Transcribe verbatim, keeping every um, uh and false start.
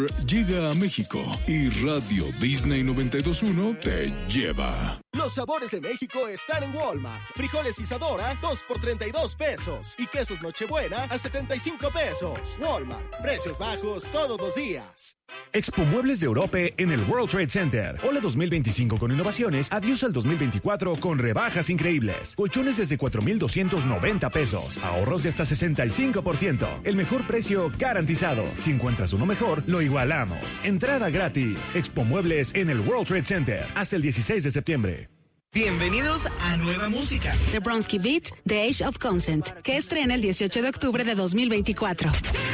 Llega a México y Radio Disney noventa y dos punto uno te lleva. Los sabores de México están en Walmart. Frijoles Isadora, dos por treinta y dos pesos. Y quesos Nochebuena a setenta y cinco pesos. Walmart, precios bajos todos los días. Expo Muebles de Europa en el World Trade Center. Hola dos mil veinticinco con innovaciones, adiós al dos mil veinticuatro con rebajas increíbles. Colchones desde cuatro mil doscientos noventa pesos. Ahorros de hasta sesenta y cinco por ciento. El mejor precio garantizado. Si encuentras uno mejor, lo igualamos. Entrada gratis. Expo Muebles en el World Trade Center. Hasta el dieciséis de septiembre. Bienvenidos a Nueva Música. The Bronski Beat, The Age of Consent, que estrena el dieciocho de octubre de dos mil veinticuatro.